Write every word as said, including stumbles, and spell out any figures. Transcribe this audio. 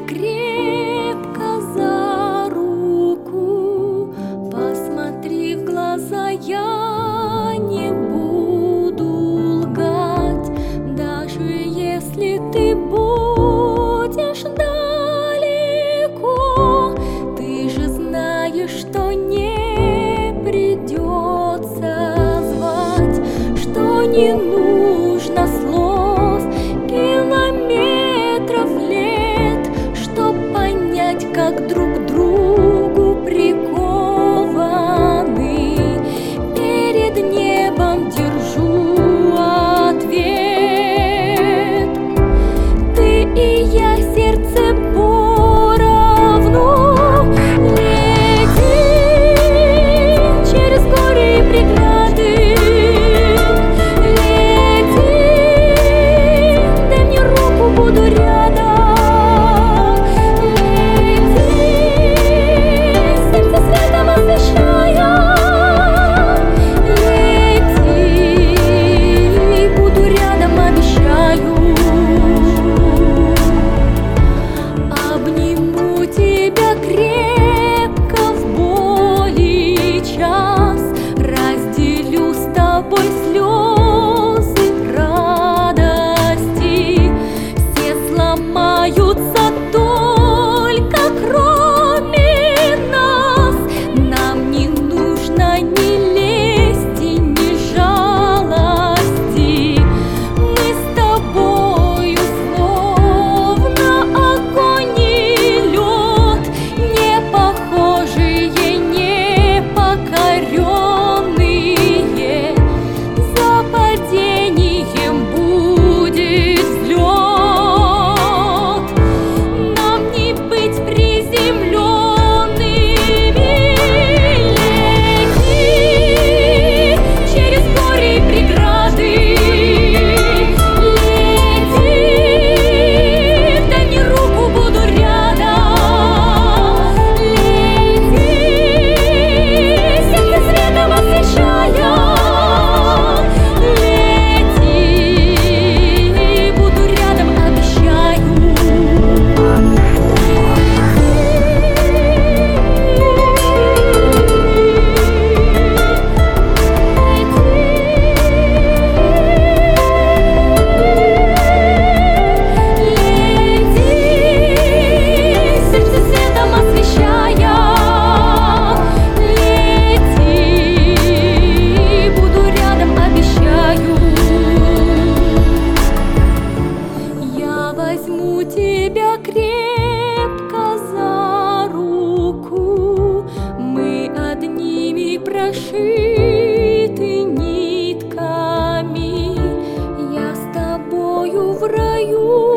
крепко за руку, посмотри в глаза, я не буду лгать, даже если ты будешь далеко, ты же знаешь, что не придется звать, что не нужно слов, километров лет, чтоб понять, как друг к другу прикованы. Перед небом держу ответ. Ты и я, сердце поровну. Лети через горы и преграды. Буду рядом, лети, сердце светом освещая, лети, буду рядом, обещаю. Обниму тебя крепко в боли час, разделю с тобой слезы радости. Сломаются только кроме нас. Нам не нужно ни лести, ни жалости. Мы с тобою словно огонь и лед, не похожие, непокоренные. За падением будет взлет. Возьму тебя крепко за руку, мы одними прошиты нитками, я с тобою в раю.